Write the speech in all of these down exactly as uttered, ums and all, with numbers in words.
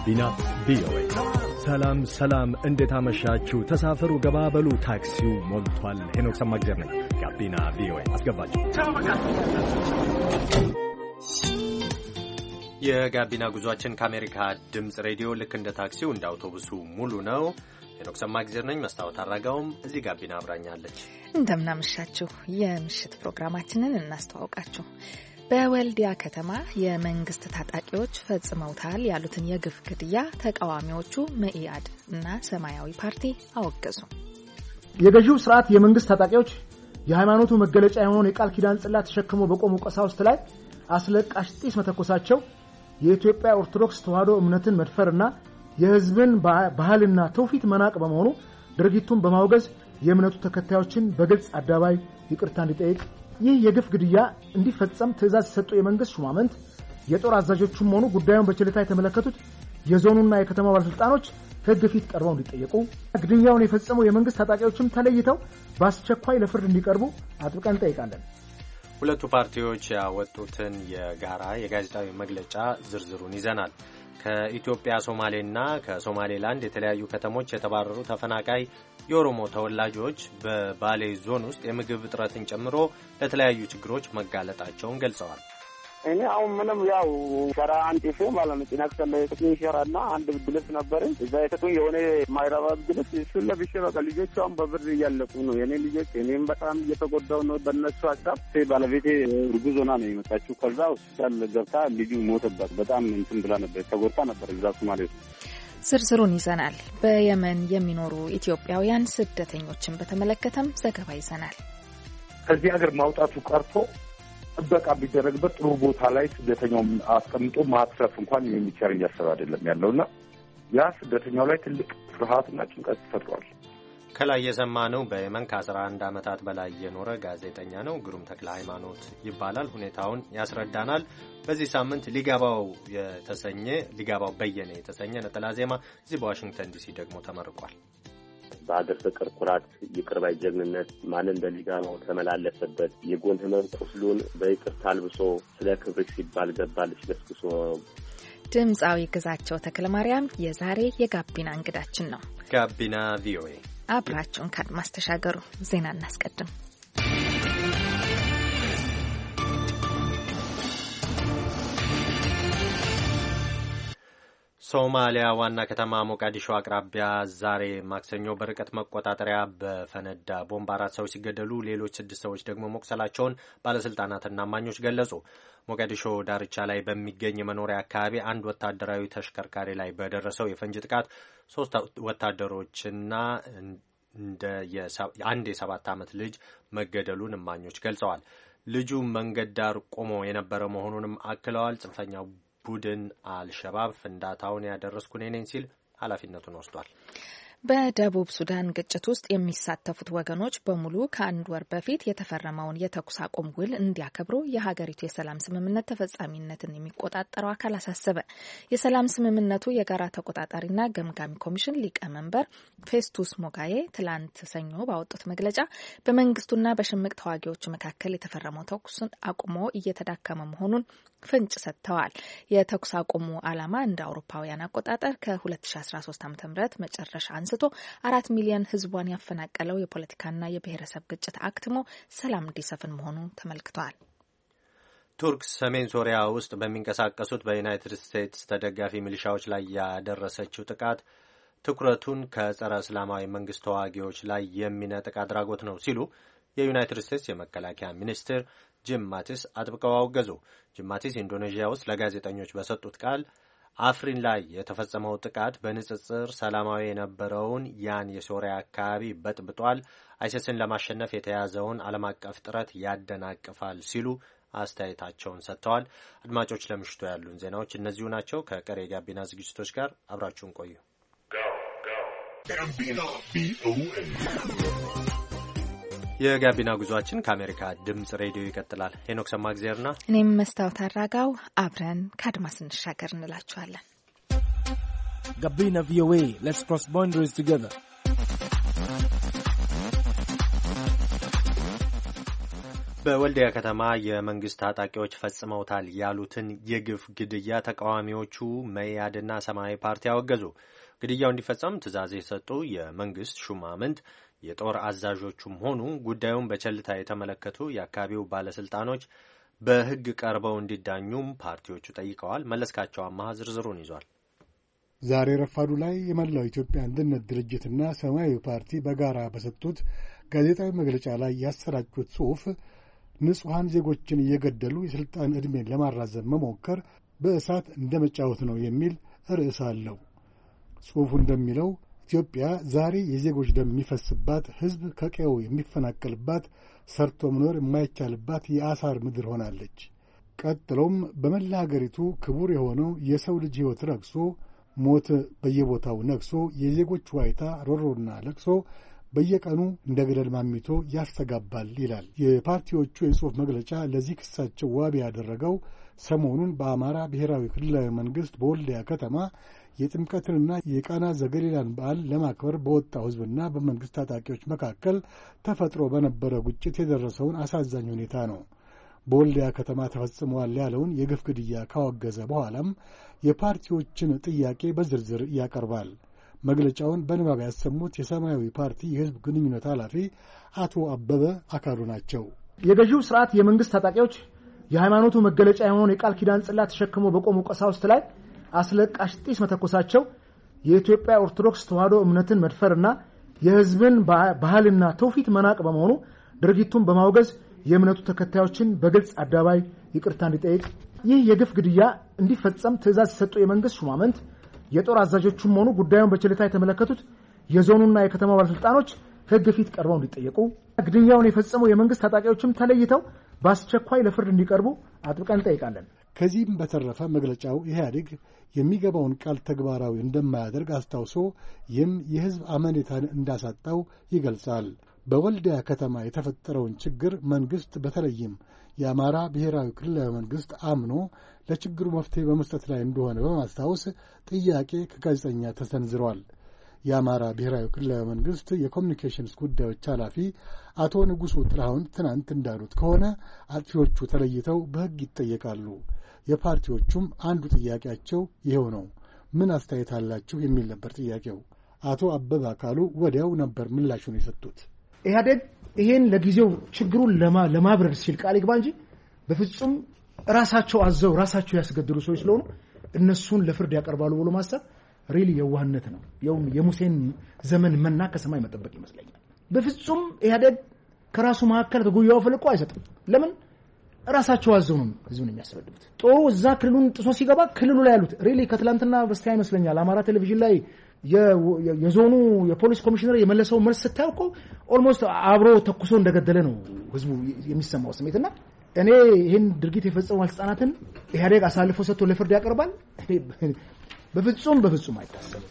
ጋቢና ቪኦኤ። ሰላም ሰላም፣ እንዴት አመሻችሁ? ተሳፈሩ፣ ገባበሉ፣ ታክሲው ሞልቷል። ሄኖክ ሰማግዜር ነኝ። ጋቢና ቪኦኤ አስገባችሁ። የጋቢና ጉዟችን ከአሜሪካ ድምፅ ሬዲዮ ልክ እንደ ታክሲው እንደ አውቶቡሱ ሙሉ ነው። ሄኖክ ሰማግዜር ነኝ። መስታወት አራጋውም እዚህ ጋቢና አብራኛለች። እንደምናመሻችሁ። የምሽት ፕሮግራማችንን እናስተዋውቃችሁ። በወልዲያ ከተማ የመንግስት ታጣቂዎች ፈጽመውታል ያሉትን የግፍ ግድያ ተቃዋሚዎቹ መኢአድ እና ሰማያዊ ፓርቲ አወገዙ። የገዢው ስርዓት የመንግስት ታጣቂዎች የሃይማኖቱ መገለጫ የሆነውን የቃል ኪዳን ጽላት ተሸክመው በቆሙ ቀሳውስት ላይ አስለቃሽ ጢስ መተኮሳቸው የኢትዮጵያ ኦርቶዶክስ ተዋሕዶ እምነትን መድፈርና የህዝብን ባህልና ትውፊት መናቅ በመሆኑ ድርጊቱን በማውገዝ የእምነቱ ተከታዮችን በግልጽ አደባባይ ይቅርታ እንዲጠይቅ ይህ የግፍ ግድያ እንዲፈጸም ትዕዛዝ የሰጡ የመንግስት ሹማምንት የጦር አዛዦችም ሆኑ ጉዳዩን በችልታ የተመለከቱት የዞኑና የከተማ ባለስልጣኖች ህግ ፊት ቀርበው እንዲጠየቁ፣ ግድያውን የፈጸሙ የመንግስት ታጣቂዎችም ተለይተው በአስቸኳይ ለፍርድ እንዲቀርቡ አጥብቀን እንጠይቃለን። ሁለቱ ፓርቲዎች ያወጡትን የጋራ የጋዜጣዊ መግለጫ ዝርዝሩን ይዘናል። ከኢትዮጵያ ሶማሌና ከሶማሌላንድ የተለያዩ ከተሞች የተባረሩ ተፈናቃይ የኦሮሞ ተወላጆች በባሌ ዞን ውስጥ የምግብ እጥረትን ጨምሮ ለተለያዩ ችግሮች መጋለጣቸውን ገልጸዋል። እኔ አሁን ምንም ያው ሸራ አንጤፍ ማለት ነው ጭናክሰለ የጥቁኝ ሸራና አንድ ብልስ ነበር እዛ የጥቁኝ የሆነ ማይራባ ብልስ እሱን ለብሼ በቃ ልጆቿን በብር እያለቁ ነው የኔ ልጆች። እኔም በጣም እየተጎዳው ነው በእነሱ ሀሳብ። ባለቤቴ እርጉዝ ሆና ነው የመጣችው። ከዛ ሆስፒታል ገብታ ልጁ ሞተባት። በጣም እንትን ብላ ነበር ተጎድታ ነበር እዛ ሶማሌ። ዝርዝሩን ይዘናል። በየመን የሚኖሩ ኢትዮጵያውያን ስደተኞችን በተመለከተም ዘገባ ይዘናል። ከዚህ ሀገር ማውጣቱ ቀርቶ ጥበቃ ቢደረግበት ጥሩ ቦታ ላይ ስደተኛውን አስቀምጦ ማትረፍ እንኳን የሚቻል እያሰብ አይደለም ያለውና ያ ስደተኛው ላይ ትልቅ ፍርሃትና ጭንቀት ፈጥሯል። ከላይ የሰማነው በየመን ከአስራ አንድ ዓመታት በላይ የኖረ ጋዜጠኛ ነው። ግሩም ተክለ ሃይማኖት ይባላል። ሁኔታውን ያስረዳናል። በዚህ ሳምንት ሊጋባው የተሰኘ ሊጋባው በየነ የተሰኘ ነጠላ ዜማ እዚህ በዋሽንግተን ዲሲ ደግሞ ተመርቋል። በአገር ፍቅር ኩራት፣ ይቅር ባይ ጀግንነት ማንም በሊጋባው ተመላለሰበት የጎን ህመም ቁስሉን በይቅርታ አልብሶ ስለ ክብር ሲባል ገባልሽ ገስግሶ። ድምፃዊ ግዛቸው ተክለ ማርያም የዛሬ የጋቢና እንግዳችን ነው። ጋቢና ቪኦኤ አብራችሁን ካድማስ ተሻገሩ። ዜና እናስቀድም። ሶማሊያ ዋና ከተማ ሞቃዲሾ አቅራቢያ ዛሬ ማክሰኞ በርቀት መቆጣጠሪያ በፈነዳ ቦምብ አራት ሰዎች ሲገደሉ ሌሎች ስድስት ሰዎች ደግሞ መቁሰላቸውን ባለስልጣናትና እማኞች ገለጹ። ሞቃዲሾ ዳርቻ ላይ በሚገኝ የመኖሪያ አካባቢ አንድ ወታደራዊ ተሽከርካሪ ላይ በደረሰው የፈንጂ ጥቃት ሶስት ወታደሮችና እንደ አንድ የሰባት ዓመት ልጅ መገደሉን እማኞች ገልጸዋል። ልጁ መንገድ ዳር ቆሞ የነበረ መሆኑንም አክለዋል። ጽንፈኛው ቡድን አልሸባብ ፍንዳታውን ያደረስኩ እኔ ነኝ ሲል ኃላፊነቱን ወስዷል። በደቡብ ሱዳን ግጭት ውስጥ የሚሳተፉት ወገኖች በሙሉ ከአንድ ወር በፊት የተፈረመውን የተኩስ አቁም ውል እንዲያከብሩ የሀገሪቱ የሰላም ስምምነት ተፈጻሚነትን የሚቆጣጠረው አካል አሳሰበ። የሰላም ስምምነቱ የጋራ ተቆጣጣሪና ገምጋሚ ኮሚሽን ሊቀመንበር ፌስቱስ ሞጋዬ ትላንት ሰኞ ባወጡት መግለጫ በመንግስቱና በሽምቅ ተዋጊዎቹ መካከል የተፈረመው ተኩስ አቁሞ እየተዳከመ መሆኑን ፍንጭ ሰጥተዋል። የተኩስ አቁሙ ዓላማ እንደ አውሮፓውያን አቆጣጠር ከ2013 ዓ.ም መጨረሻ አንስቶ አራት ሚሊዮን ህዝቧን ያፈናቀለው የፖለቲካና የብሔረሰብ ግጭት አክትሞ ሰላም እንዲሰፍን መሆኑ ተመልክቷል። ቱርክ ሰሜን ሶሪያ ውስጥ በሚንቀሳቀሱት በዩናይትድ ስቴትስ ተደጋፊ ሚሊሻዎች ላይ ያደረሰችው ጥቃት ትኩረቱን ከጸረ እስላማዊ መንግስት ተዋጊዎች ላይ የሚነጥቅ አድራጎት ነው ሲሉ የዩናይትድ ስቴትስ የመከላከያ ሚኒስትር ጂም ማቲስ አጥብቀው አወገዙ። ጂም ማቲስ ኢንዶኔዥያ ውስጥ ለጋዜጠኞች በሰጡት ቃል አፍሪን ላይ የተፈጸመው ጥቃት በንጽጽር ሰላማዊ የነበረውን ያን የሶሪያ አካባቢ በጥብጧል፣ አይሲስን ለማሸነፍ የተያዘውን ዓለም አቀፍ ጥረት ያደናቅፋል ሲሉ አስተያየታቸውን ሰጥተዋል። አድማጮች፣ ለምሽቱ ያሉን ዜናዎች እነዚሁ ናቸው። ከቀሪ የጋቢና ዝግጅቶች ጋር አብራችሁን ቆዩ። የጋቢና ጉዟችን ከአሜሪካ ድምጽ ሬዲዮ ይቀጥላል። ሄኖክ ሰማግዜርና እኔም መስታወት አራጋው አብረን ከአድማስ እንሻገር እንላችኋለን። ጋቢና ቪኦኤ Let's cross boundaries together. በወልዲያ ከተማ የመንግስት ታጣቂዎች ፈጽመውታል ያሉትን የግፍ ግድያ ተቃዋሚዎቹ መኢአድና ሰማያዊ ፓርቲ አወገዙ። ግድያው እንዲፈጸም ትዕዛዝ የሰጡ የመንግስት ሹማምንት የጦር አዛዦቹም ሆኑ ጉዳዩን በቸልታ የተመለከቱ የአካባቢው ባለስልጣኖች በሕግ ቀርበው እንዲዳኙም ፓርቲዎቹ ጠይቀዋል። መለስካቸው አማሃ ዝርዝሩን ይዟል። ዛሬ ረፋዱ ላይ የመላው ኢትዮጵያ አንድነት ድርጅትና ሰማያዊ ፓርቲ በጋራ በሰጡት ጋዜጣዊ መግለጫ ላይ ያሰራጩት ጽሑፍ ንጹሐን ዜጎችን እየገደሉ የሥልጣን ዕድሜን ለማራዘም መሞከር በእሳት እንደ መጫወት ነው የሚል ርዕስ አለው። ጽሑፉ እንደሚለው ኢትዮጵያ ዛሬ የዜጎች ደም የሚፈስባት፣ ሕዝብ ከቀዬው የሚፈናቀልባት፣ ሰርቶ መኖር የማይቻልባት የአሳር ምድር ሆናለች። ቀጥሎም በመላ አገሪቱ ክቡር የሆነው የሰው ልጅ ሕይወት ረክሶ ሞት በየቦታው ነግሶ የዜጎች ዋይታ ሮሮና ለቅሶ በየቀኑ እንደ ገደል ማሚቶ ያስተጋባል ይላል የፓርቲዎቹ የጽሑፍ መግለጫ። ለዚህ ክሳቸው ዋቢ ያደረገው ሰሞኑን በአማራ ብሔራዊ ክልላዊ መንግሥት በወልዲያ ከተማ የጥምቀትንና የቃና ዘገሊላን በዓል ለማክበር በወጣው ሕዝብና በመንግሥት ታጣቂዎች መካከል ተፈጥሮ በነበረ ግጭት የደረሰውን አሳዛኝ ሁኔታ ነው። በወልዲያ ከተማ ተፈጽመዋል ያለውን የግፍ ግድያ ካወገዘ በኋላም የፓርቲዎችን ጥያቄ በዝርዝር ያቀርባል። መግለጫውን በንባብ ያሰሙት የሰማያዊ ፓርቲ የሕዝብ ግንኙነት ኃላፊ አቶ አበበ አካሉ ናቸው። የገዢው ስርዓት የመንግስት ታጣቂዎች የሃይማኖቱ መገለጫ የሆነውን የቃል ኪዳን ጽላት ተሸክመው በቆሙ ቀሳውስት ላይ አስለቃሽ ጢስ መተኮሳቸው የኢትዮጵያ ኦርቶዶክስ ተዋሕዶ እምነትን መድፈርና የሕዝብን ባህልና ትውፊት መናቅ በመሆኑ ድርጊቱን በማውገዝ የእምነቱ ተከታዮችን በግልጽ አደባባይ ይቅርታ እንዲጠይቅ፣ ይህ የግፍ ግድያ እንዲፈጸም ትዕዛዝ የሰጡ የመንግስት ሹማምንት የጦር አዛዦቹም ሆኑ ጉዳዩን በችልታ የተመለከቱት የዞኑና የከተማው ባለስልጣኖች ሕግ ፊት ቀርበው እንዲጠየቁ፣ ግድያውን የፈጸሙ የመንግስት ታጣቂዎችም ተለይተው በአስቸኳይ ለፍርድ እንዲቀርቡ አጥብቀን እንጠይቃለን። ከዚህም በተረፈ መግለጫው ኢህአዴግ የሚገባውን ቃል ተግባራዊ እንደማያደርግ አስታውሶ ይህም የሕዝብ አመኔታን እንዳሳጣው ይገልጻል። በወልዲያ ከተማ የተፈጠረውን ችግር መንግሥት በተለይም የአማራ ብሔራዊ ክልላዊ መንግሥት አምኖ ለችግሩ መፍትሄ በመስጠት ላይ እንደሆነ በማስታወስ ጥያቄ ከጋዜጠኛ ተሰንዝሯል። የአማራ ብሔራዊ ክልላዊ መንግሥት የኮሚኒኬሽንስ ጉዳዮች ኃላፊ አቶ ንጉሡ ጥላሁን ትናንት እንዳሉት ከሆነ አጥፊዎቹ ተለይተው በሕግ ይጠየቃሉ። የፓርቲዎቹም አንዱ ጥያቄያቸው ይኸው ነው። ምን አስተያየት አላችሁ የሚል ነበር ጥያቄው። አቶ አበበ አካሉ ወዲያው ነበር ምላሹን የሰጡት። ኢህአዴግ ይሄን ለጊዜው ችግሩን ለማብረር ሲል ቃል ይግባ እንጂ በፍጹም ራሳቸው አዘው ራሳቸው ያስገድሉ ሰዎች ስለሆኑ እነሱን ለፍርድ ያቀርባሉ ብሎ ማሰብ ሪሊ የዋህነት ነው። የውም የሙሴን ዘመን መና ከሰማይ መጠበቅ ይመስለኛል። በፍጹም ኢህአዴግ ከራሱ መካከል ከጉያው ፈልቆ አይሰጥም። ለምን? ራሳቸው አዘው ነው ህዝቡን የሚያስረድቡት። ጦሩ እዛ ክልሉን ጥሶ ሲገባ ክልሉ ላይ ያሉት ሪሊ ከትላንትና በስቲያ ይመስለኛል አማራ ቴሌቪዥን ላይ የዞኑ የፖሊስ ኮሚሽነር የመለሰው መልስ ስታየው እኮ ኦልሞስት አብሮ ተኩሶ እንደገደለ ነው ህዝቡ የሚሰማው ስሜትና እኔ ይህን ድርጊት የፈጸሙ ባለስልጣናትን ኢህአዴግ አሳልፎ ሰጥቶ ለፍርድ ያቀርባል በፍጹም በፍጹም አይታሰብም።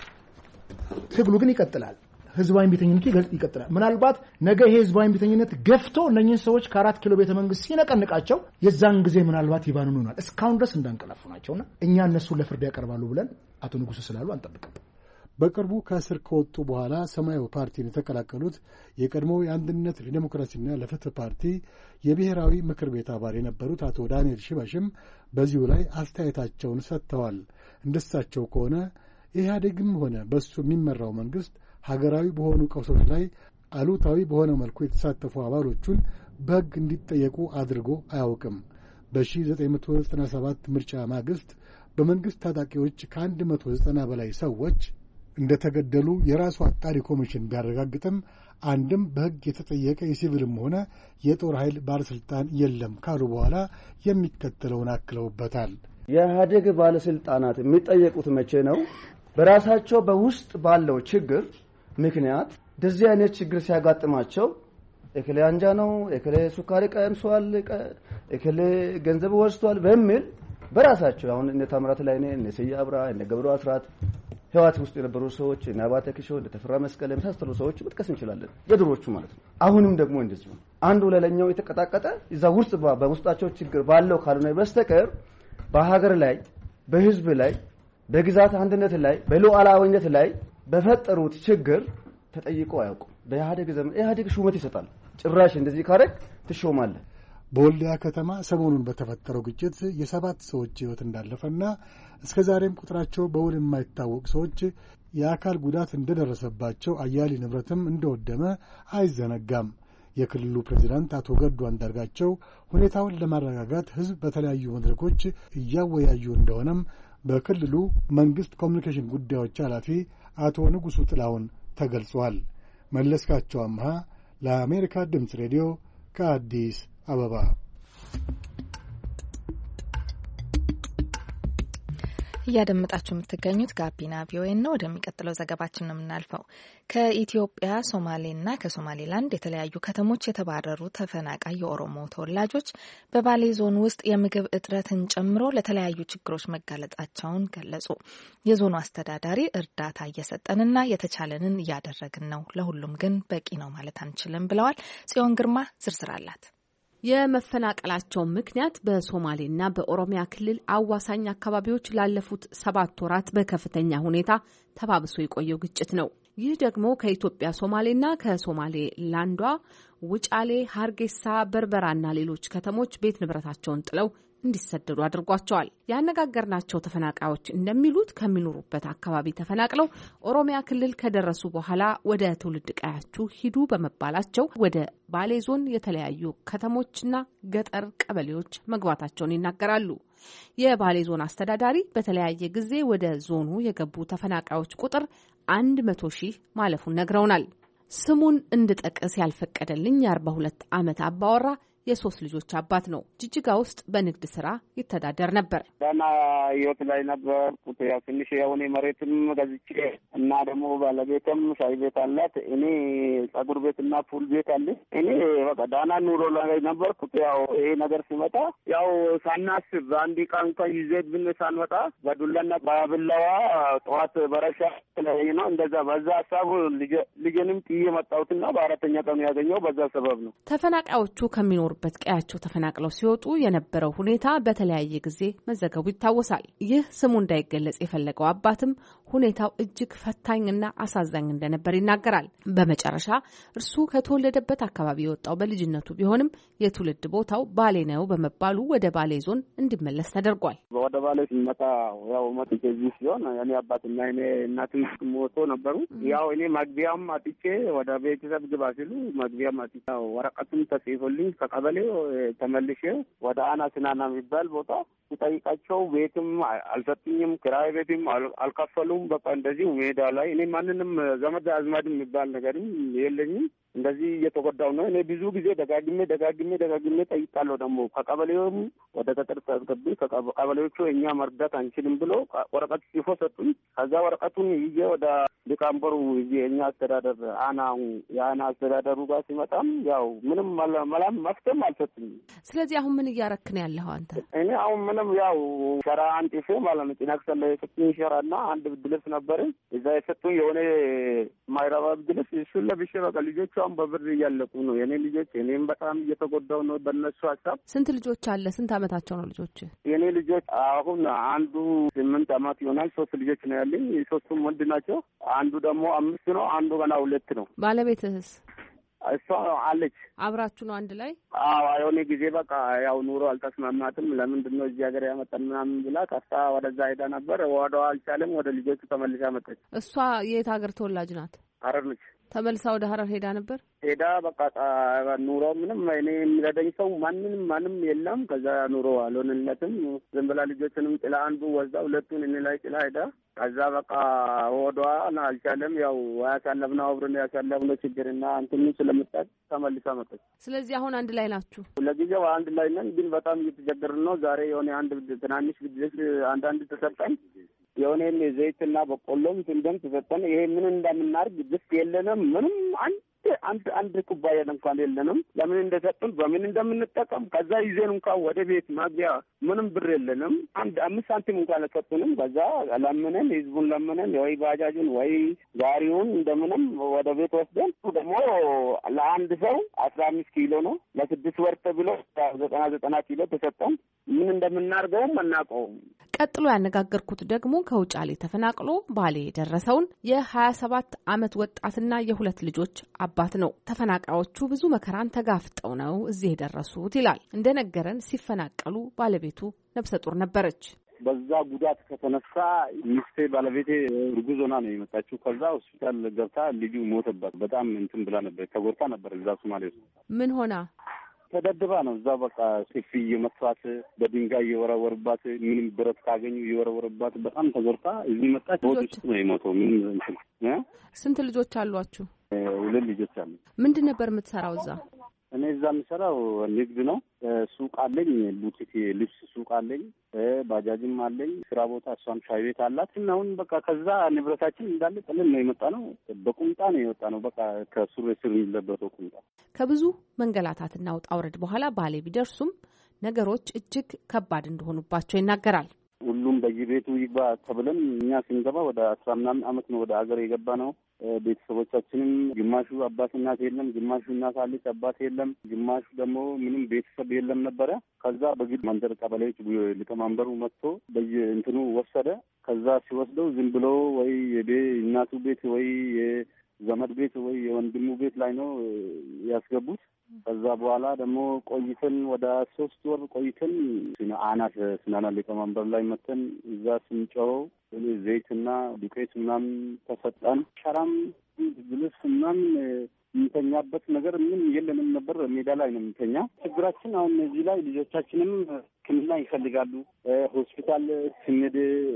ትግሉ ግን ይቀጥላል። ህዝባዊ ቢተኝነቱ ይቀጥላል። ምናልባት ነገ ይሄ ህዝባዊ ቢተኝነት ገፍቶ እነኚህን ሰዎች ከአራት ኪሎ ቤተ መንግስት ሲነቀንቃቸው የዛን ጊዜ ምናልባት ይባንኑ ይሆናል። እስካሁን ድረስ እንዳንቀላፉ ናቸውና እኛ እነሱን ለፍርድ ያቀርባሉ ብለን አቶ ንጉሡ ስላሉ አንጠብቅም። በቅርቡ ከእስር ከወጡ በኋላ ሰማያዊ ፓርቲን የተቀላቀሉት የቀድሞው የአንድነት ለዲሞክራሲና ለፍትህ ፓርቲ የብሔራዊ ምክር ቤት አባል የነበሩት አቶ ዳንኤል ሽበሽም በዚሁ ላይ አስተያየታቸውን ሰጥተዋል። እንደሳቸው ከሆነ ኢህአዴግም ሆነ በሱ የሚመራው መንግስት ሀገራዊ በሆኑ ቀውሶች ላይ አሉታዊ በሆነ መልኩ የተሳተፉ አባሎቹን በሕግ እንዲጠየቁ አድርጎ አያውቅም። በሺህ ዘጠኝ መቶ ዘጠና ሰባት ምርጫ ማግስት በመንግስት ታጣቂዎች ከአንድ መቶ ዘጠና በላይ ሰዎች እንደተገደሉ የራሱ አጣሪ ኮሚሽን ቢያረጋግጥም አንድም በሕግ የተጠየቀ የሲቪልም ሆነ የጦር ኃይል ባለስልጣን የለም ካሉ በኋላ የሚከተለውን አክለውበታል። የኢህአዴግ ባለስልጣናት የሚጠየቁት መቼ ነው? በራሳቸው በውስጥ ባለው ችግር ምክንያት እንደዚህ አይነት ችግር ሲያጋጥማቸው እከሌ አንጃ ነው፣ እከሌ ሱካሪ ቀምሷል፣ እከሌ ገንዘብ ወስቷል በሚል በራሳቸው አሁን እነ ታምራት ላይ እነ ሰያ አብራ እነ ገብሩ አስራት ህዋት ውስጥ የነበሩ ሰዎች እነ አባተ ክሾ እነ ተፈራ መስቀል የመሳሰሉ ሰዎች መጥቀስ እንችላለን፣ የድሮቹ ማለት ነው። አሁንም ደግሞ እንደዚሁ አንዱ ለለኛው የተቀጣቀጠ እዛ ውስጥ በውስጣቸው ችግር ባለው ካልሆነ በስተቀር በሀገር ላይ በህዝብ ላይ በግዛት አንድነት ላይ በሉዓላዊነት ላይ በፈጠሩት ችግር ተጠይቆ አያውቁም። በኢህአዴግ ዘመን ኢህአዴግ ሹመት ይሰጣል። ጭራሽ እንደዚህ ካረክ ትሾማለህ። በወልዲያ ከተማ ሰሞኑን በተፈጠረው ግጭት የሰባት ሰዎች ሕይወት እንዳለፈና እስከ ዛሬም ቁጥራቸው በውል የማይታወቅ ሰዎች የአካል ጉዳት እንደደረሰባቸው አያሌ ንብረትም እንደወደመ አይዘነጋም። የክልሉ ፕሬዚዳንት አቶ ገዱ አንዳርጋቸው ሁኔታውን ለማረጋጋት ሕዝብ በተለያዩ መድረኮች እያወያዩ እንደሆነም በክልሉ መንግሥት ኮሚኒኬሽን ጉዳዮች ኃላፊ አቶ ንጉሡ ጥላሁን ተገልጿል። መለስካቸው አምሃ ለአሜሪካ ድምፅ ሬዲዮ ከአዲስ አበባ። እያደመጣችሁ የምትገኙት ጋቢና ቪኦኤ ነው። ወደሚቀጥለው ዘገባችን ነው የምናልፈው። ከኢትዮጵያ ሶማሌና ከሶማሌላንድ የተለያዩ ከተሞች የተባረሩ ተፈናቃይ የኦሮሞ ተወላጆች በባሌ ዞን ውስጥ የምግብ እጥረትን ጨምሮ ለተለያዩ ችግሮች መጋለጣቸውን ገለጹ። የዞኑ አስተዳዳሪ እርዳታ እየሰጠንና የተቻለንን እያደረግን ነው፣ ለሁሉም ግን በቂ ነው ማለት አንችልም ብለዋል። ጽዮን ግርማ ዝርዝር አላት። የመፈናቀላቸው ምክንያት በሶማሌና በኦሮሚያ ክልል አዋሳኝ አካባቢዎች ላለፉት ሰባት ወራት በከፍተኛ ሁኔታ ተባብሶ የቆየው ግጭት ነው። ይህ ደግሞ ከኢትዮጵያ ሶማሌና ከሶማሌ ላንዷ ውጫሌ፣ ሀርጌሳ፣ በርበራና ሌሎች ከተሞች ቤት ንብረታቸውን ጥለው እንዲሰደዱ አድርጓቸዋል። ያነጋገርናቸው ተፈናቃዮች እንደሚሉት ከሚኖሩበት አካባቢ ተፈናቅለው ኦሮሚያ ክልል ከደረሱ በኋላ ወደ ትውልድ ቀያችሁ ሂዱ በመባላቸው ወደ ባሌ ዞን የተለያዩ ከተሞችና ገጠር ቀበሌዎች መግባታቸውን ይናገራሉ። የባሌ ዞን አስተዳዳሪ በተለያየ ጊዜ ወደ ዞኑ የገቡ ተፈናቃዮች ቁጥር አንድ መቶ ሺህ ማለፉን ነግረውናል። ስሙን እንድጠቅስ ያልፈቀደልኝ የአርባ ሁለት ዓመት አባወራ የሶስት ልጆች አባት ነው። ጅጅጋ ውስጥ በንግድ ስራ ይተዳደር ነበር። ደህና ህይወት ላይ ነበርኩት። ያው ትንሽ የሆነ መሬትም ገዝቼ እና ደግሞ ባለቤትም ሻይ ቤት አላት። እኔ ጸጉር ቤትና ፑል ቤት አለ። እኔ በቃ ደህና ኑሮ ላይ ነበርኩት። ያው ይሄ ነገር ሲመጣ ያው ሳናስብ አንድ ዕቃ እንኳን ይዘት ብን ሳንወጣ በዱላና በብላዋ ጠዋት በረሻ ላይ ነው እንደዛ በዛ ሀሳብ ልጅንም ጥዬ መጣሁትና በአራተኛ ቀኑ ያገኘው በዛ ሰበብ ነው። ተፈናቃዮቹ ከሚኖሩ በት ቀያቸው ተፈናቅለው ሲወጡ የነበረው ሁኔታ በተለያየ ጊዜ መዘገቡ ይታወሳል። ይህ ስሙ እንዳይገለጽ የፈለገው አባትም ሁኔታው እጅግ ፈታኝና አሳዛኝ እንደነበር ይናገራል። በመጨረሻ እርሱ ከተወለደበት አካባቢ የወጣው በልጅነቱ ቢሆንም የትውልድ ቦታው ባሌ ነው በመባሉ ወደ ባሌ ዞን እንዲመለስ ተደርጓል። ወደ ባሌ ሲመጣ ያው መጥቼ እዚህ ሲሆን እኔ አባትና እኔ እናትም ሞቶ ነበሩ። ያው እኔ መግቢያም አጥቼ ወደ ቤተሰብ ግባ ሲሉ መግቢያም አጥቼ ወረቀቱም ተጽፎልኝ ከቀበሌ ተመልሼ ወደ አና ስናና የሚባል ቦታ ሲጠይቃቸው ቤትም አልሰጡኝም፣ ክራይ ቤትም አልከፈሉም። በቃ እንደዚህ ሜዳ ላይ እኔ ማንንም ዘመድ አዝማድ የሚባል ነገርም የለኝም። እንደዚህ እየተጎዳው ነው። እኔ ብዙ ጊዜ ደጋግሜ ደጋግሜ ደጋግሜ ጠይቃለሁ። ደግሞ ከቀበሌውም ወደ ገጠር ታስገቡኝ፣ ከቀበሌዎቹ እኛ መርዳት አንችልም ብሎ ወረቀት ጽፎ ሰጡኝ። ከዛ ወረቀቱን ይዤ ወደ ሊቀመንበሩ ይዤ እኛ አስተዳደር አና የአና አስተዳደሩ ጋር ሲመጣም ያው ምንም መላም መፍትሄም አልሰጡኝም። ስለዚህ አሁን ምን እያረክ ነው ያለኸው አንተ? እኔ አሁን ምንም ያው ሸራ አንጥፌ ማለት ነው ጭናክሰል ላይ የሰጡኝ ሸራና አንድ ብርድ ልብስ ነበር እዛ የሰጡኝ የሆነ ማይረባ ብርድ ልብስ እሱን ለብሼ በቃ ልጆቹ አሁን በብር እያለቁ ነው የኔ ልጆች። እኔም በጣም እየተጎዳው ነው በእነሱ ሀሳብ። ስንት ልጆች አለ? ስንት አመታቸው ነው ልጆች? የኔ ልጆች አሁን አንዱ ስምንት አመት ይሆናል። ሶስት ልጆች ነው ያለኝ። ሶስቱም ወንድ ናቸው። አንዱ ደግሞ አምስት ነው። አንዱ ገና ሁለት ነው። ባለቤትህስ? እሷ አለች። አብራችሁ ነው አንድ ላይ? አዎ የሆነ ጊዜ በቃ ያው ኑሮ አልተስማማትም። ለምንድን ነው እዚህ ሀገር ያመጣን ምናምን ብላ ከፍታ ወደዛ ሄዳ ነበር። ወደዋ አልቻለም። ወደ ልጆቹ ተመልሳ መጣች። እሷ የት ሀገር ተወላጅ ናት? ሀረር ነች። ተመልሳ ወደ ሀረር ሄዳ ነበር። ሄዳ በቃ ኑሮ ምንም እኔ የሚረዳኝ ሰው ማንንም ማንም የለም። ከዛ ኑሮ አልሆንለትም። ዝም ብላ ልጆችንም ጥላ አንዱ ወዛ ሁለቱን እኔ ላይ ጥላ ሄዳ ከዛ በቃ ወዷ አልቻለም። ያው ያሳለፍነው አብረን ያሳለፍነው ችግርና እንትኑ ስለምጣት ተመልሳ መጣች። ስለዚህ አሁን አንድ ላይ ናችሁ? ለጊዜው አንድ ላይ ነን፣ ግን በጣም እየተቸገርን ነው። ዛሬ የሆነ አንድ ትናንሽ ብድር አንዳንድ ተሰጠን። የሆነ ዘይትና በቆሎም ስንዴም ተሰጠን። ይሄ ምን እንደምናርግ ድስት የለንም። ምንም አንድ አንድ አንድ ኩባያ እንኳን የለንም። ለምን እንደሰጡን በምን እንደምንጠቀም ከዛ ይዘን እንኳን ወደ ቤት ማግቢያ ምንም ብር የለንም። አንድ አምስት ሳንቲም እንኳን አልሰጡንም። ከዛ ለምነን ህዝቡን ለምነን ወይ ባጃጁን ወይ ጋሪውን እንደምንም ወደ ቤት ወስደን ደግሞ ለአንድ ሰው አስራ አምስት ኪሎ ነው ለስድስት ወር ተብሎ ዘጠና ዘጠና ኪሎ ተሰጠን። ምን እንደምናርገውም አናውቀውም። ቀጥሎ ያነጋገርኩት ደግሞ ከውጫሌ ተፈናቅሎ ባሌ የደረሰውን የሀያ ሰባት ዓመት ወጣትና የሁለት ልጆች አባት ነው። ተፈናቃዮቹ ብዙ መከራን ተጋፍጠው ነው እዚህ የደረሱት ይላል። እንደነገረን ሲፈናቀሉ ባለቤቱ ነፍሰ ጡር ነበረች። በዛ ጉዳት ከተነሳ ሚስቴ ባለቤቴ እርጉዝ ሆና ነው የመጣችው። ከዛ ሆስፒታል ገብታ ልጁ ሞተባት። በጣም እንትን ብላ ነበር፣ ተጎድታ ነበር። እዛ ሶማሌ ውስጥ ምን ሆና ተደድባ ነው። እዛ በቃ ሴፊ እየመቷት በድንጋይ እየወረወሩባት፣ ምንም ብረት ካገኙ እየወረወሩባት በጣም ተጎድታ እዚህ መጣች። ሆድ ውስጥ ነው የሞተው። ምንም እንትን እ ስንት ልጆች አሏችሁ? ሁለት ልጆች አሉ። ምንድን ነበር የምትሰራው እዛ? እኔ እዛ የምሰራው ንግድ ነው። ሱቅ አለኝ፣ ቡቲክ ልብስ ሱቅ አለኝ፣ ባጃጅም አለኝ፣ ስራ ቦታ እሷም ሻይ ቤት አላት። እና አሁን በቃ ከዛ ንብረታችን እንዳለ ጥለን ነው የመጣ ነው። በቁምጣ ነው የወጣ ነው። በቃ ከሱሪ ስር የሚለበሰው ቁምጣ። ከብዙ መንገላታትና ውጣ ውረድ በኋላ ባሌ ቢደርሱም ነገሮች እጅግ ከባድ እንደሆኑባቸው ይናገራል። ሁሉም በየቤቱ ይግባ ተብለን እኛ ስንገባ ወደ አስራ ምናምን አመት ነው ወደ ሀገር የገባ ነው። ቤተሰቦቻችንም ግማሹ አባት እናት የለም፣ ግማሹ እናት አለች አባት የለም፣ ግማሹ ደግሞ ምንም ቤተሰብ የለም ነበረ። ከዛ በግድ መንደር ቀበሌዎች ሊቀመንበሩ መጥቶ በየእንትኑ ወሰደ። ከዛ ሲወስደው ዝም ብሎ ወይ የእናቱ ቤት ወይ የዘመድ ቤት ወይ የወንድሙ ቤት ላይ ነው ያስገቡት። ከዛ በኋላ ደግሞ ቆይተን ወደ ሶስት ወር ቆይተን አናት ስናና ሊቀመንበር ላይ መተን እዛ ስንጨው ዘይትና ዱቄት ምናምን ተሰጣን። ሸራም ልብስ ምናምን የምንተኛበት ነገር ምንም የለንም ነበር። ሜዳ ላይ ነው የምንተኛ። ችግራችን አሁን እዚህ ላይ ልጆቻችንም ሕክምና ይፈልጋሉ። ሆስፒታል ስንሄድ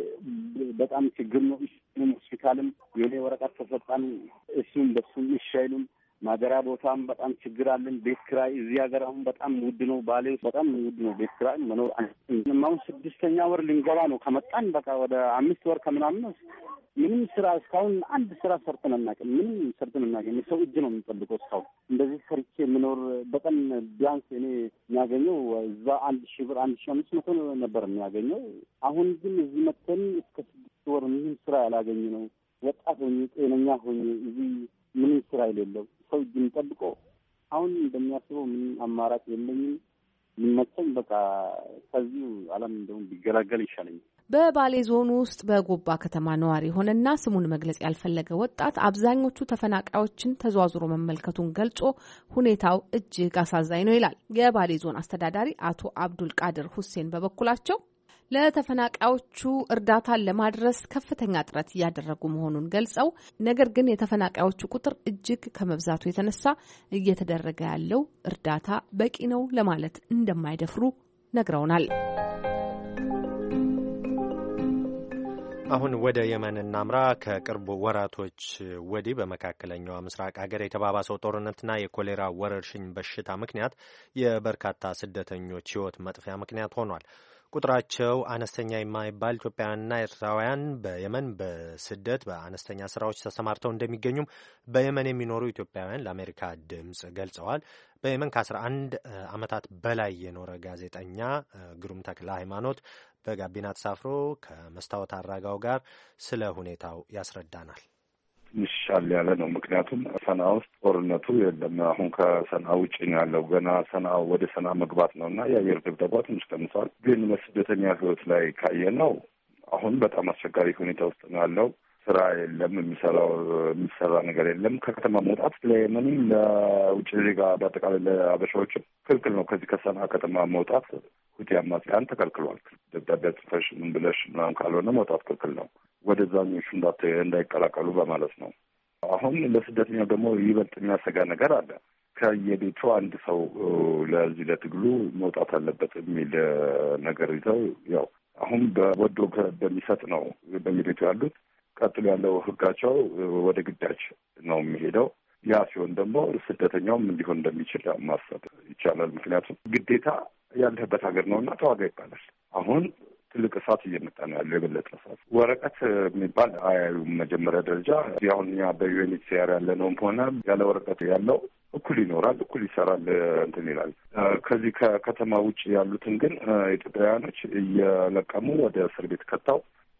በጣም ችግር ነው። ሆስፒታልም የሆነ ወረቀት ተሰጣን። እሱም በሱም ይሻይሉም ማገራ ቦታም በጣም ችግር አለን። ቤት ኪራይ እዚህ ሀገር አሁን በጣም ውድ ነው። ባሌ በጣም ውድ ነው ቤት ኪራይ መኖር። አሁን ስድስተኛ ወር ልንገባ ነው ከመጣን በቃ ወደ አምስት ወር ከምናምን ምንም ስራ እስካሁን አንድ ስራ ሰርተን አናውቅም። ምንም ሰርተን አናውቅም። የሰው እጅ ነው የምንጠብቀው። እስካሁን እንደዚህ ሰርቼ የምኖር በቀን ቢያንስ እኔ የሚያገኘው እዛ አንድ ሺህ ብር አንድ ሺህ አምስት መቶ ነበር የሚያገኘው። አሁን ግን እዚህ መጥተን እስከ ስድስት ወር ምንም ስራ ያላገኝ ነው። ወጣት ሆኜ ጤነኛ ሆኜ እዚህ ምንም ስራ የሌለው ሰው እጅ የምጠብቀው አሁን እንደሚያስበው ምንም አማራጭ የለኝም። የሚመቸኝ በቃ ከዚሁ ዓለም እንደውም ቢገላገል ይሻለኛል። በባሌ ዞን ውስጥ በጎባ ከተማ ነዋሪ የሆነና ስሙን መግለጽ ያልፈለገ ወጣት አብዛኞቹ ተፈናቃዮችን ተዘዋዝሮ መመልከቱን ገልጾ ሁኔታው እጅግ አሳዛኝ ነው ይላል። የባሌ ዞን አስተዳዳሪ አቶ አብዱል ቃድር ሁሴን በበኩላቸው ለተፈናቃዮቹ እርዳታን ለማድረስ ከፍተኛ ጥረት እያደረጉ መሆኑን ገልጸው ነገር ግን የተፈናቃዮቹ ቁጥር እጅግ ከመብዛቱ የተነሳ እየተደረገ ያለው እርዳታ በቂ ነው ለማለት እንደማይደፍሩ ነግረውናል። አሁን ወደ የመን እናምራ። ከቅርብ ወራቶች ወዲህ በመካከለኛው ምስራቅ ሀገር የተባባሰው ጦርነትና የኮሌራ ወረርሽኝ በሽታ ምክንያት የበርካታ ስደተኞች ሕይወት መጥፊያ ምክንያት ሆኗል። ቁጥራቸው አነስተኛ የማይባል ኢትዮጵያውያንና ኤርትራውያን በየመን በስደት በአነስተኛ ስራዎች ተሰማርተው እንደሚገኙም በየመን የሚኖሩ ኢትዮጵያውያን ለአሜሪካ ድምፅ ገልጸዋል። በየመን ከአስራ አንድ ዓመታት በላይ የኖረ ጋዜጠኛ ግሩም ተክለ ሃይማኖት በጋቢና ተሳፍሮ ከመስታወት አራጋው ጋር ስለ ሁኔታው ያስረዳናል። ይሻል ያለ ነው። ምክንያቱም ሰና ውስጥ ጦርነቱ የለም። አሁን ከሰና ውጭ ነው ያለው። ገና ሰና ወደ ሰና መግባት ነው እና የአየር ድብደባ ትንሽ ቀንሷል። ግን በስደተኛ ህይወት ላይ ካየ ነው አሁን በጣም አስቸጋሪ ሁኔታ ውስጥ ነው ያለው። ስራ የለም፣ የሚሰራው የሚሰራ ነገር የለም። ከከተማ መውጣት ለየመንም ለውጭ ዜጋ በአጠቃላይ ለአበሻዎችም ክልክል ነው። ከዚህ ከሰና ከተማ መውጣት ሁቲ አማጽያን ተከልክሏል። ደብዳቤ ጽፈሽ ምን ብለሽ ምናምን ካልሆነ መውጣት ክልክል ነው። ወደዛኞቹ እንዳይቀላቀሉ በማለት ነው። አሁን ለስደተኛው ደግሞ ይበልጥ የሚያሰጋ ነገር አለ። ከየቤቱ አንድ ሰው ለዚህ ለትግሉ መውጣት አለበት የሚል ነገር ይዘው ያው አሁን በወዶ በሚሰጥ ነው በየቤቱ ያሉት። ቀጥሎ ያለው ህጋቸው ወደ ግዳጅ ነው የሚሄደው። ያ ሲሆን ደግሞ ስደተኛውም እንዲሆን እንደሚችል ማሰብ ይቻላል። ምክንያቱም ግዴታ ያለህበት ሀገር ነውና ተዋጋ ይባላል። አሁን ትልቅ እሳት እየመጣ ነው ያለው። የበለጠ እሳት ወረቀት የሚባል አያዩም። መጀመሪያ ደረጃ አሁን እኛ በዩኤንኤችሲአር ያለነውም ሆነ ያለ ወረቀት ያለው እኩል ይኖራል፣ እኩል ይሰራል እንትን ይላል። ከዚህ ከከተማ ውጭ ያሉትን ግን ኢትዮጵያውያኖች እየለቀሙ ወደ እስር ቤት ከተው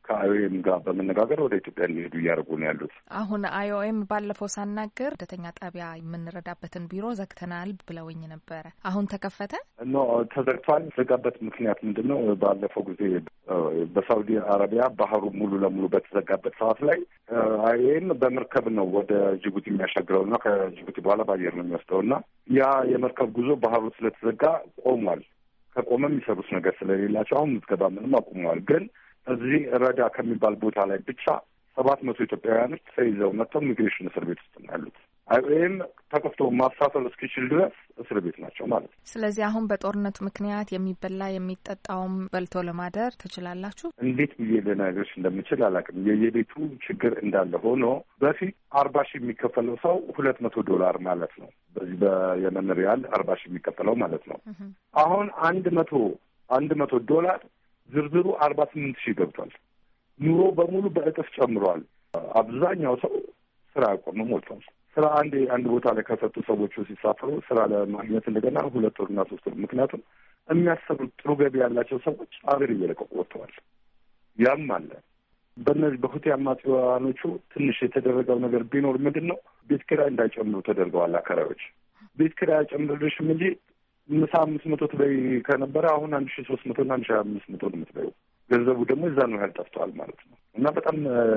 ከአይኦኤም ጋር በመነጋገር ወደ ኢትዮጵያ እንዲሄዱ እያደረጉ ነው ያሉት። አሁን አይኦኤም ባለፈው ሳናገር ስደተኛ ጣቢያ የምንረዳበትን ቢሮ ዘግተናል ብለውኝ ነበረ። አሁን ተከፈተ? ኖ ተዘግቷል። ዘጋበት ምክንያት ምንድን ነው? ባለፈው ጊዜ በሳውዲ አረቢያ ባህሩ ሙሉ ለሙሉ በተዘጋበት ሰዓት ላይ አይኦኤም በመርከብ ነው ወደ ጅቡቲ የሚያሻግረውና ከጅቡቲ በኋላ በአየር ነው የሚወስደውና ያ የመርከብ ጉዞ ባህሩ ስለተዘጋ ቆሟል። ከቆመ የሚሰሩት ነገር ስለሌላቸው አሁን ምዝገባ ምንም አቁመዋል። ግን እዚህ ረዳ ከሚባል ቦታ ላይ ብቻ ሰባት መቶ ኢትዮጵያውያኖች ተይዘው መጥተው ኢሚግሬሽን እስር ቤት ውስጥ ነው ያሉት። አይኦኤም ተከፍቶ ማሳፈር እስኪችል ድረስ እስር ቤት ናቸው ማለት ነው። ስለዚህ አሁን በጦርነቱ ምክንያት የሚበላ የሚጠጣውም በልቶ ለማደር ትችላላችሁ? እንዴት ብዬ ልነግርሽ እንደምችል አላውቅም። የየቤቱ ችግር እንዳለ ሆኖ በፊት አርባ ሺህ የሚከፈለው ሰው ሁለት መቶ ዶላር ማለት ነው። በዚህ በየመን ሪያል አርባ ሺህ የሚከፈለው ማለት ነው። አሁን አንድ መቶ አንድ መቶ ዶላር ዝርዝሩ አርባ ስምንት ሺህ ገብቷል። ኑሮ በሙሉ በእጥፍ ጨምሯል። አብዛኛው ሰው ስራ ያቆመ ሞልቷል። ስራ አንድ አንድ ቦታ ላይ ከሰጡ ሰዎቹ ሲሳፈሩ ስራ ለማግኘት እንደገና ሁለት ወርና ሶስት ወር ምክንያቱም የሚያሰሩት ጥሩ ገቢ ያላቸው ሰዎች አገር እየለቀቁ ወጥተዋል። ያም አለ። በእነዚህ በሁቲ አማጽያኖቹ ትንሽ የተደረገው ነገር ቢኖር ምንድን ነው? ቤት ኪራይ እንዳይጨምሩ ተደርገዋል። አከራዮች ቤት ኪራይ አይጨምርልሽም እንጂ ምሳ አምስት መቶ ትበይ ከነበረ አሁን አንድ ሺህ ሶስት መቶ እና አንድ ሺህ አምስት መቶ ነው የምትበይው። ገንዘቡ ደግሞ እዛ ነው ያህል ጠፍተዋል ማለት ነው። እና በጣም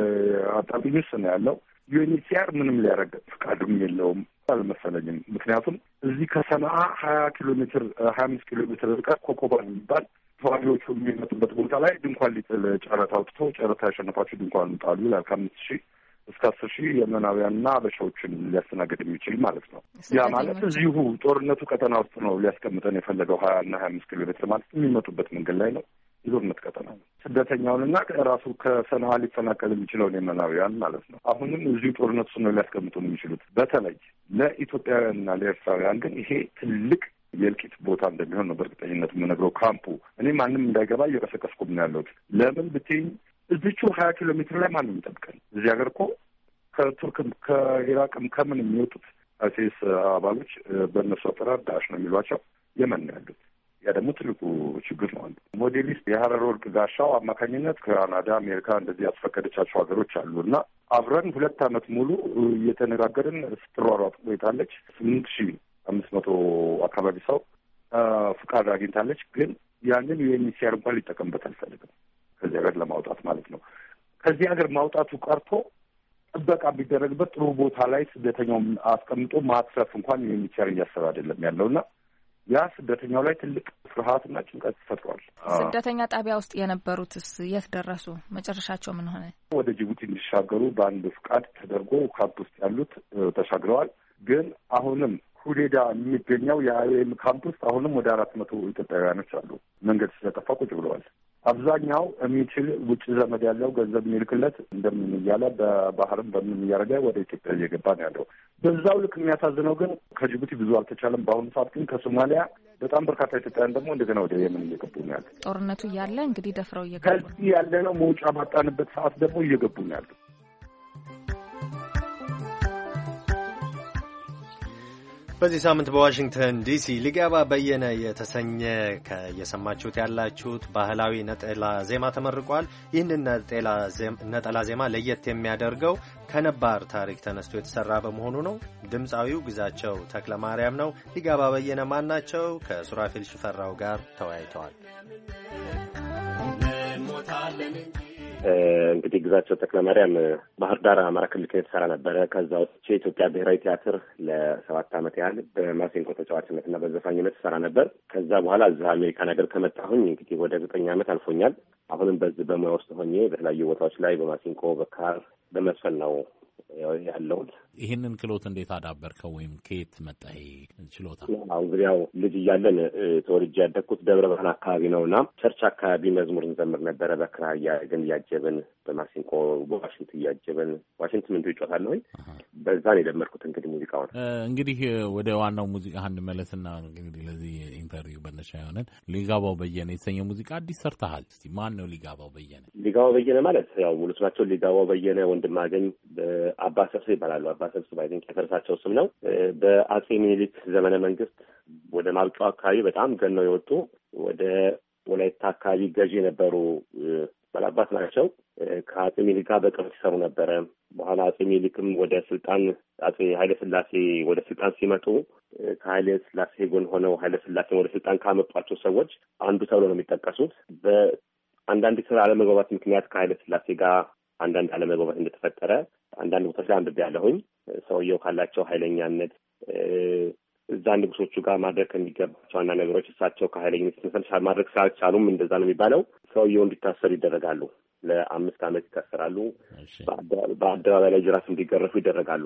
አጣብቂኝ ውስጥ ነው ያለው። ዩኤንኤችሲአር ምንም ሊያደርግ ፍቃድም የለውም አልመሰለኝም። ምክንያቱም እዚህ ከሰንዓ ሀያ ኪሎ ሜትር ሀያ አምስት ኪሎ ሜትር ርቀት ኮኮባ የሚባል ተዋጊዎቹ የሚመጡበት ቦታ ላይ ድንኳን ሊጥል ጨረታ አውጥቶ ጨረታ ያሸነፋቸው ድንኳን ጣሉ ይላል። ከአምስት ሺህ እስከ አስር ሺህ የመናውያንና አበሻዎችን ሊያስተናግድ የሚችል ማለት ነው። ያ ማለት እዚሁ ጦርነቱ ቀጠና ውስጥ ነው ሊያስቀምጠን የፈለገው ሀያ እና ሀያ አምስት ኪሎ ሜትር ማለት የሚመጡበት መንገድ ላይ ነው። የጦርነት ቀጠና ነው። ስደተኛውንና ራሱ ከሰንዓ ሊፈናቀል የሚችለውን የመናውያን ማለት ነው። አሁንም እዚሁ ጦርነት ውስጥ ነው ሊያስቀምጡ የሚችሉት። በተለይ ለኢትዮጵያውያንና ለኤርትራውያን ግን ይሄ ትልቅ የእልቂት ቦታ እንደሚሆን ነው በእርግጠኝነት የምነግረው። ካምፑ እኔ ማንም እንዳይገባ እየቀሰቀስኩም ነው ያለሁት። ለምን ብትይኝ እዚቹ ሀያ ኪሎ ሜትር ላይ ማንም ይጠብቀን? እዚህ ሀገር እኮ ከቱርክም ከኢራቅም ከምን የሚወጡት አይሲስ አባሎች በእነሱ አጠራር ዳሽ ነው የሚሏቸው የመን ነው ያሉት። ያ ደግሞ ትልቁ ችግር ነው። ሞዴሊስት የሀረር ወርቅ ጋሻው አማካኝነት ከካናዳ አሜሪካ እንደዚህ ያስፈቀደቻቸው ሀገሮች አሉ እና አብረን ሁለት ዓመት ሙሉ እየተነጋገርን ስትሯሯጥ ቆይታለች። ስምንት ሺህ አምስት መቶ አካባቢ ሰው ፍቃድ አግኝታለች። ግን ያንን ዩኤንኤችሲአር እንኳን ሊጠቀምበት አልፈልግም ከዚህ ሀገር ለማውጣት ማለት ነው። ከዚህ ሀገር ማውጣቱ ቀርቶ ጥበቃ ቢደረግበት ጥሩ ቦታ ላይ ስደተኛውን አስቀምጦ ማትረፍ እንኳን ዩኤንኤችሲአር እያሰበ አይደለም ያለውና ያ ስደተኛው ላይ ትልቅ ፍርሃትና ጭንቀት ፈጥሯል። ስደተኛ ጣቢያ ውስጥ የነበሩትስ የት ደረሱ? መጨረሻቸው ምን ሆነ? ወደ ጅቡቲ እንዲሻገሩ በአንድ ፍቃድ ተደርጎ ካምፕ ውስጥ ያሉት ተሻግረዋል። ግን አሁንም ሁዴዳ የሚገኘው የአይኦኤም ካምፕ ውስጥ አሁንም ወደ አራት መቶ ኢትዮጵያውያኖች አሉ። መንገድ ስለጠፋ ቁጭ ብለዋል። አብዛኛው የሚችል ውጭ ዘመድ ያለው ገንዘብ የሚልክለት እንደምን እያለ በባህርም በምን እያደረገ ወደ ኢትዮጵያ እየገባ ነው ያለው። በዛው ልክ የሚያሳዝነው ግን ከጅቡቲ ብዙ አልተቻለም። በአሁኑ ሰዓት ግን ከሶማሊያ በጣም በርካታ ኢትዮጵያውያን ደግሞ እንደገና ወደ የመን እየገቡ ነው ያሉ። ጦርነቱ እያለ እንግዲህ ደፍረው እየገቡ ነው። ከዚህ ያለ ነው መውጫ ባጣንበት ሰዓት ደግሞ እየገቡ ነው ያሉ። በዚህ ሳምንት በዋሽንግተን ዲሲ ሊጋባ በየነ የተሰኘ ከየሰማችሁት ያላችሁት ባህላዊ ነጠላ ዜማ ተመርቋል። ይህንን ነጠላ ዜማ ለየት የሚያደርገው ከነባር ታሪክ ተነስቶ የተሰራ በመሆኑ ነው። ድምፃዊው ግዛቸው ተክለ ማርያም ነው። ሊጋባ በየነ ማን ናቸው? ከሱራፌል ሽፈራው ጋር ተወያይተዋል። እንግዲህ ግዛቸው ተክለ ማርያም ባህር ዳር አማራ ክልል የተሰራ ነበረ። ከዛ ወጥቼ የኢትዮጵያ ብሔራዊ ቲያትር ለሰባት ዓመት ያህል በማሲንቆ ተጫዋችነትና በዘፋኝነት ሰራ ነበር። ከዛ በኋላ እዚህ አሜሪካን ሀገር ከመጣሁኝ እንግዲህ ወደ ዘጠኝ ዓመት አልፎኛል። አሁንም በዚህ በሙያ ውስጥ ሆኜ በተለያዩ ቦታዎች ላይ በማሲንቆ በካር በመስፈን ነው ያለሁት። ይህንን ክሎት እንዴት አዳበርከው ወይም ከየት መጣ ችሎታ? እንግዲህ ያው ልጅ እያለን ተወልጄ ያደግኩት ደብረ ብርሃን አካባቢ ነውና ቸርች አካባቢ መዝሙር እንዘምር ነበረ። በክራ እያደረግን እያጀብን በማሲንቆ በዋሽንት እያጀብን ዋሽንት ምንዱ ይጮታል ወይ በዛ ነው የደመርኩት። እንግዲህ ሙዚቃውን እንግዲህ ወደ ዋናው ሙዚቃ እንመለስና እንግዲህ ለዚህ ኢንተርቪው በነሻ የሆነን ሊጋባው በየነ የተሰኘ ሙዚቃ አዲስ ሰርተሃል። እስቲ ማን ነው ሊጋባው በየነ? ሊጋባው በየነ ማለት ያው ሙሉ ስማቸው ሊጋባው በየነ ወንድማገኝ አባ ሰብስ ይባላሉ። አባ ሰብስ ባይዘን ከፈረሳቸው ስም ነው። በአጼ ሚኒሊክ ዘመነ መንግስት ወደ ማብቂያው አካባቢ በጣም ገነው የወጡ ወደ ወላይታ አካባቢ ገዢ የነበሩ ባላባት ናቸው። ከአጼ ሚኒሊክ ጋር በቅርብ ሲሰሩ ነበረ። በኋላ አጼ ሚኒሊክም ወደ ስልጣን አጼ ኃይለ ሥላሴ ወደ ስልጣን ሲመጡ ከኃይለ ሥላሴ ጎን ሆነው ኃይለ ሥላሴ ወደ ስልጣን ካመጧቸው ሰዎች አንዱ ተብሎ ነው የሚጠቀሱት። በአንዳንድ ስራ አለመግባባት ምክንያት ከኃይለ ሥላሴ ጋር አንዳንድ አለመግባባት እንደተፈጠረ አንዳንድ ቦታዎች ላይ አንብቤያለሁኝ። ሰውየው ካላቸው ኃይለኛነት እዛ ንጉሶቹ ጋር ማድረግ ከሚገባቸው አንዳንድ ነገሮች እሳቸው ከኃይለኝነት ተነሳሽ ማድረግ ስላልቻሉም እንደዛ ነው የሚባለው። ሰውየው እንዲታሰሩ ይደረጋሉ። ለአምስት ዓመት ይታሰራሉ። በአደባባይ ላይ ጅራፍ እንዲገረፉ ይደረጋሉ።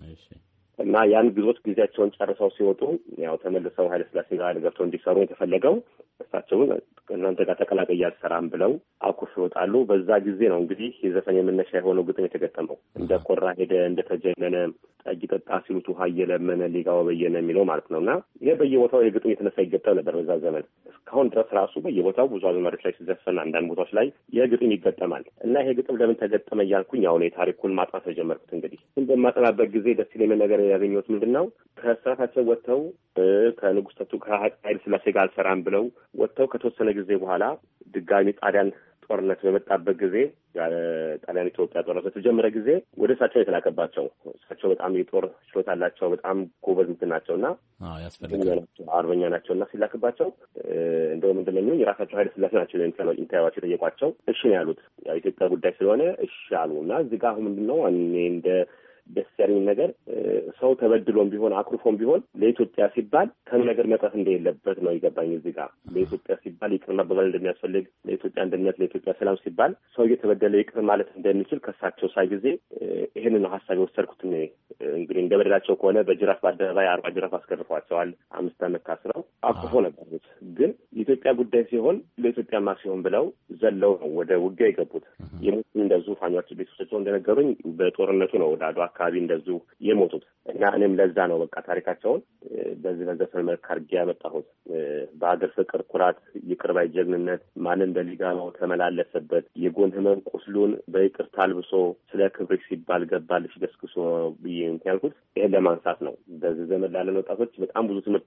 እና ያን ግዞት ጊዜያቸውን ጨርሰው ሲወጡ ያው ተመልሰው ኃይለ ሥላሴ ጋር ገብተው እንዲሰሩ የተፈለገው እሳቸው እናንተ ጋር ተቀላቀይ አልሰራም ብለው አኩርፍ ይወጣሉ። በዛ ጊዜ ነው እንግዲህ የዘፈን የመነሻ የሆነው ግጥም የተገጠመው። እንደ ቆራ ሄደ እንደተጀነነ ጠጅ ጠጣ ሲሉት ውሃ እየለመነ ሊጋው በየነ የሚለው ማለት ነውና ይሄ በየቦታው የግጥም የተነሳ ይገጠም ነበር በዛ ዘመን። እስካሁን ድረስ ራሱ በየቦታው ብዙ አዝማሪዎች ላይ ሲዘፈን አንዳንድ ቦታዎች ላይ የግጥም ይገጠማል። እና ይሄ ግጥም ለምን ተገጠመ እያልኩኝ ያው እኔ ታሪኩን ማጥናት ተጀመርኩት። እንግዲህ በማጥናበት ጊዜ ደስ ይለኝ ነገር ያገኘሁት ምንድነው ከስራታቸው ወጥተው ከንጉሥ ተቱ ከኃይለ ሥላሴ ጋር አልሰራም ብለው ወጥተው ከተወሰነ ጊዜ በኋላ ድጋሚ ጣሊያን ጦርነት በመጣበት ጊዜ ጣሊያን ኢትዮጵያ ጦርነት በተጀመረ ጊዜ ወደ እሳቸው የተላከባቸው እሳቸው በጣም የጦር ችሎታ አላቸው። በጣም ጎበዝ እንትን ናቸውና ያስፈልጋል አርበኛ ናቸውና ሲላክባቸው እንደውም እንደምን የራሳቸው ኃይለ ሥላሴ ናቸው ኢንታይዋቸው የጠየቋቸው። እሺ ነው ያሉት። ያው ኢትዮጵያ ጉዳይ ስለሆነ እሺ አሉና እዚህ ጋር አሁን ምንድነው እኔ እንደ ደስ ያለኝ ነገር ሰው ተበድሎም ቢሆን አኩርፎም ቢሆን ለኢትዮጵያ ሲባል ከምን ነገር መጣት እንደሌለበት ነው ይገባኝ። እዚህ ጋር ለኢትዮጵያ ሲባል ይቅር መባባል እንደሚያስፈልግ፣ ለኢትዮጵያ አንድነት፣ ለኢትዮጵያ ሰላም ሲባል ሰው እየተበደለ ይቅር ማለት እንደሚችል ከሳቸው ሳይ ጊዜ ይሄንን ሀሳብ የወሰድኩት። እንግዲህ እንደ በደላቸው ከሆነ በጅራፍ በአደባባይ አርባ ጅራፍ አስገርፏቸዋል። አምስት ዓመት ታስረው አኩርፎ ነበሩት። ግን የኢትዮጵያ ጉዳይ ሲሆን ለኢትዮጵያማ ሲሆን ብለው ዘለው ነው ወደ ውጊያ የገቡት። የሞቱ እንደዚሁ ፋኛቸው ቤተሰቦቻቸው እንደነገሩኝ በጦርነቱ ነው ወደ አድዋ አካባቢ እንደዚሁ የሞቱት እና እኔም ለዛ ነው በቃ ታሪካቸውን በዚህ በዘፈን መልክ አድርጌ ያመጣሁት። በሀገር ፍቅር ኩራት፣ ይቅር ባይ ጀግንነት ማንም በሊጋማው ተመላለሰበት፣ የጎን ህመም ቁስሉን በይቅርታ አልብሶ ስለ ክብርሽ ሲባል ገባልሽ ገስግሶ ብዬ ያልኩት ይሄን ለማንሳት ነው። በዚህ ዘመን ላለን ወጣቶች በጣም ብዙ ትምህርት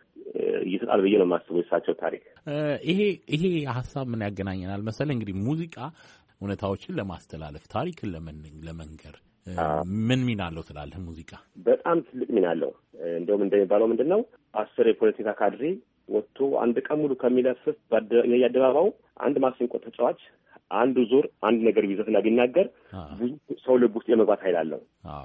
ይሰጣል ብዬ ነው የማስበው የሳቸው ታሪክ። ይሄ ይሄ ሀሳብ ምን ያገናኘናል መሰለህ? እንግዲህ ሙዚቃ እውነታዎችን ለማስተላለፍ ታሪክን ለመንገር ምን ሚና አለው ትላለህ? ሙዚቃ በጣም ትልቅ ሚና አለው። እንደውም እንደሚባለው ምንድነው አስር የፖለቲካ ካድሬ ወጥቶ አንድ ቀን ሙሉ ከሚለፍፍ በየአደባባዩ አንድ ማሲንቆ ተጫዋች አንዱ ዙር አንድ ነገር ቢዘፍና ቢናገር ብዙ ሰው ልብ ውስጥ የመግባት ኃይል አለው።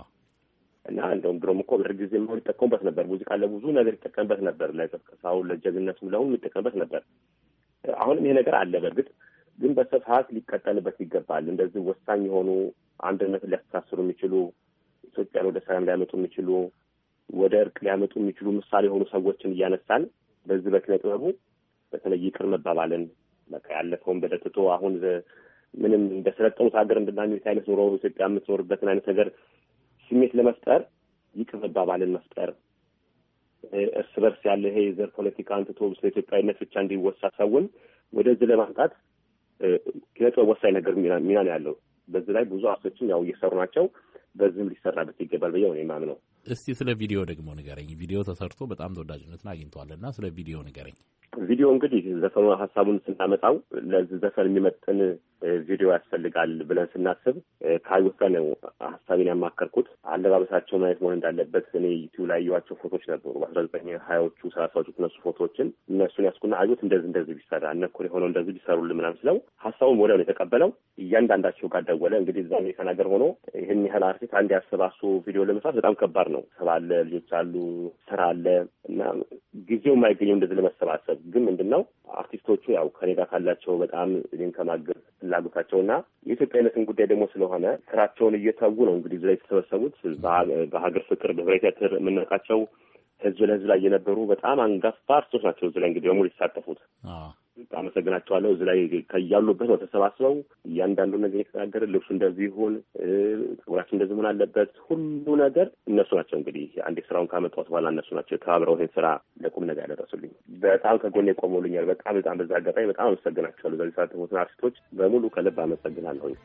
እና እንደውም ድሮም እኮ በደርግ ጊዜ ነው ይጠቀሙበት ነበር። ሙዚቃ ለብዙ ነገር ይጠቀምበት ነበር። ለቀስቀሳው፣ ለጀግንነቱ፣ ለሁሉ ይጠቀምበት ነበር። አሁንም ይሄ ነገር አለ። በእርግጥ ግን በስፋት ሊቀጠልበት ይገባል። እንደዚህ ወሳኝ የሆኑ አንድነትን ሊያስተሳስሩ የሚችሉ ኢትዮጵያን ወደ ሰላም ሊያመጡ የሚችሉ ወደ እርቅ ሊያመጡ የሚችሉ ምሳሌ የሆኑ ሰዎችን እያነሳን በዚህ በኪነ ጥበቡ በተለይ ይቅር መባባልን በቃ ያለፈውን በደትቶ አሁን ምንም እንደሰለጠኑት ሀገር እንድናኙት አይነት ኑሮ ኢትዮጵያ የምትኖርበትን አይነት ነገር ስሜት ለመፍጠር ይቅር መባባልን መፍጠር፣ እርስ በርስ ያለ ይሄ የዘር ፖለቲካ አንትቶ ስለ ኢትዮጵያዊነት ብቻ እንዲወሳ ሰውን ወደዚህ ለማምጣት ኪነ ጥበብ ወሳኝ ነገር ሚና ነው ያለው። በዚህ ላይ ብዙ አርቲስቶችም ያው እየሰሩ ናቸው። በዚህም ሊሰራበት ይገባል ብዬ ነው የማምነው። እስቲ ስለ ቪዲዮ ደግሞ ንገረኝ። ቪዲዮ ተሰርቶ በጣም ተወዳጅነትን አግኝቷልና ስለ ቪዲዮ ንገረኝ። ቪዲዮ እንግዲህ ዘፈኑ ሀሳቡን ስናመጣው ለዚህ ዘፈን የሚመጥን ቪዲዮ ያስፈልጋል ብለን ስናስብ ካዩት ጋር ነው ሀሳቤን ያማከርኩት። አለባበሳቸው ማየት መሆን እንዳለበት እኔ ዩቲዩብ ላይ ያዩዋቸው ፎቶች ነበሩ በአስራ ዘጠኝ ሀያዎቹ ሰላሳዎቹ እነሱ ፎቶዎችን እነሱን ያስኩና አዩት እንደዚህ እንደዚህ ቢሰራ እነኮር የሆነው እንደዚህ ቢሰሩልን ምናምን ስለው ሀሳቡን ወዲያው ነው የተቀበለው። እያንዳንዳቸው ጋር ደወለ። እንግዲህ እዛ አሜሪካን ሀገር ሆኖ ይህን ያህል አርቲስት አንድ ያሰባሱ ቪዲዮ ለመስራት በጣም ከባድ ነው። ስራ አለ፣ ልጆች አሉ፣ ስራ አለ እና ጊዜው የማይገኘው እንደዚህ ለመሰባሰብ ግን ምንድነው አርቲስቶቹ ያው ከኔ ጋር ካላቸው በጣም እኔን ከማገዝ ፍላጎታቸውና የኢትዮጵያዊነትን ጉዳይ ደግሞ ስለሆነ ስራቸውን እየተዉ ነው እንግዲህ እዚህ ላይ የተሰበሰቡት። በሀገር ፍቅር በብሔራዊ ቲያትር የምናውቃቸው ህዝብ ለህዝብ ላይ የነበሩ በጣም አንጋፋ አርቲስቶች ናቸው እዚህ ላይ እንግዲህ በሙሉ የተሳተፉት። አመሰግናቸዋለሁ። እዚህ ላይ ከያሉበት ነው ተሰባስበው እያንዳንዱ ነገር የተናገረ ልብሱ እንደዚህ ይሁን፣ ጸጉራችን እንደዚህ መሆን አለበት፣ ሁሉ ነገር እነሱ ናቸው። እንግዲህ አንድ ስራውን ካመጣሁት በኋላ እነሱ ናቸው ተባብረው ይሄን ስራ ለቁም ነገር ያደረሱልኝ። በጣም ከጎኔ ቆመውልኛል። በጣም በጣም በዛ አጋጣሚ በጣም አመሰግናቸዋለሁ። በዚህ ሰዓት የተሳተፉትን አርቲስቶች በሙሉ ከልብ አመሰግናለሁኝ።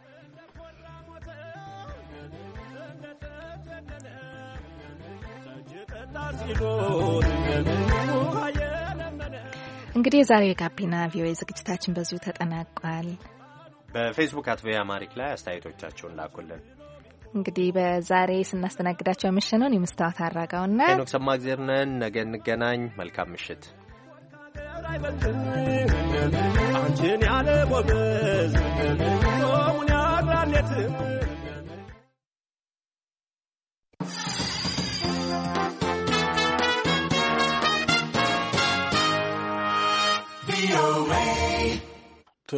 እንግዲህ የዛሬው የጋቢና ቪኦኤ ዝግጅታችን በዚሁ ተጠናቋል። በፌስቡክ አት ቪኦኤ አማሪክ ላይ አስተያየቶቻችሁን ላኩልን። እንግዲህ በዛሬ ስናስተናግዳቸው የምሽነውን የመስታወት አራጋውና ሄኖክ ሰማእግዜር ነን። ነገ እንገናኝ። መልካም ምሽት። አንቺን ያለ ጎበዝ ጾሙን ያራሌት